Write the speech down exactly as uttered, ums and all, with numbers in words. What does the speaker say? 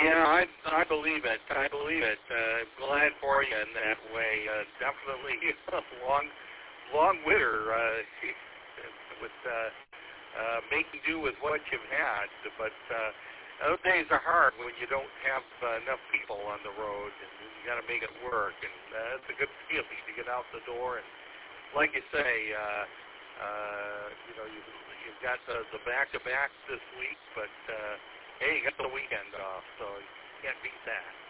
Yeah, I I believe it. I believe it. Uh, glad for you in that way. Uh, definitely a long, long winter uh, with uh, uh, making do with what you've had. But uh, those days are hard when you don't have uh, enough people on the road, and you got to make it work. And uh, it's a good feeling to get out the door. And like you say, uh, uh, you know, you, you've got the, the back-to-backs this week, but. Uh, Hey, you got the weekend off, so you can't beat that.